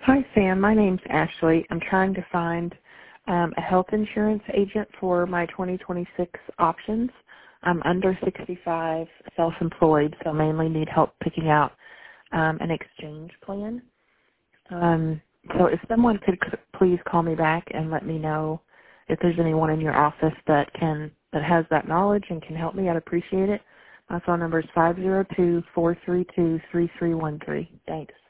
Hi, Sam. My name's Ashley. I'm trying to find a health insurance agent for my 2026 options. I'm under 65, self-employed, so mainly need help picking out an exchange plan. So if someone could please call me back and let me know if there's anyone in your office that has that knowledge and can help me, I'd appreciate it. My phone number is 502-432-3313. Thanks.